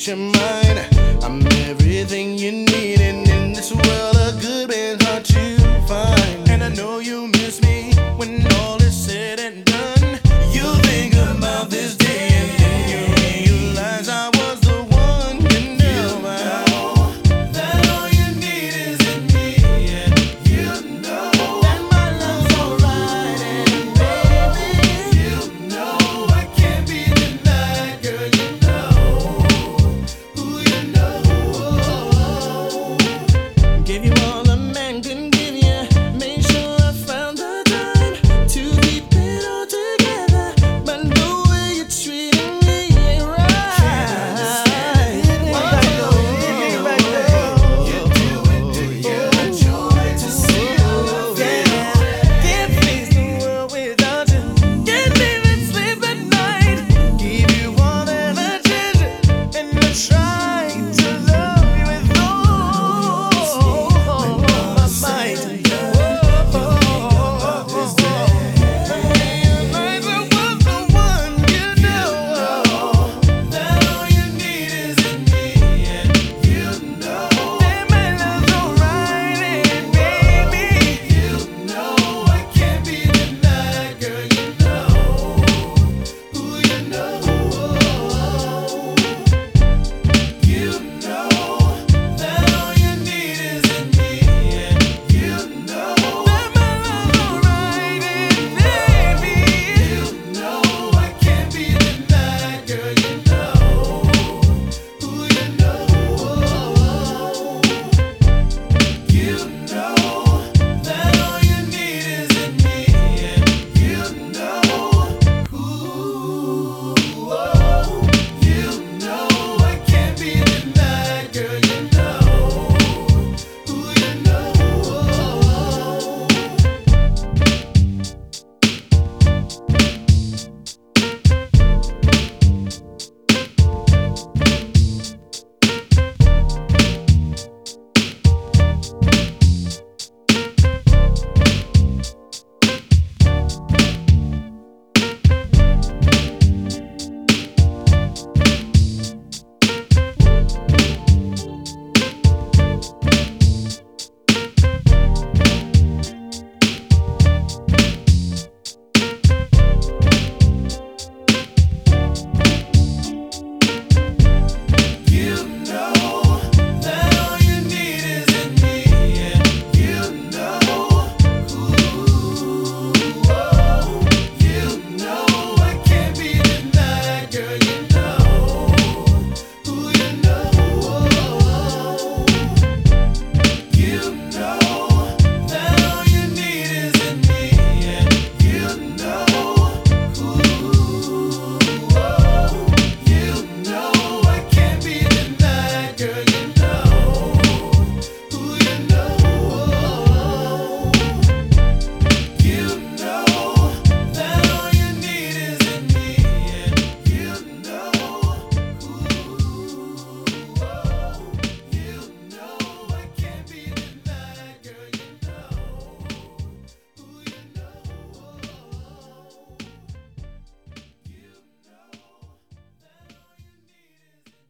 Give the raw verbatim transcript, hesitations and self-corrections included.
get your mind. I'm everything you need, and in this world a good man's hard to find. And I know you miss me when all is said and done. You'll think about this day and then you realize I was the one. You know, that all you need is in me, and you know that my love's alright. And baby, you know I can't be denied, girl. You know who you know. Give you all a man can give you. Make sure I found the time to keep it all together. But the way you're treating me ain't right. Why you do it to your joy to see your face. Can't face the world without you. Can't even sleep at night. Give you all that attention and I try.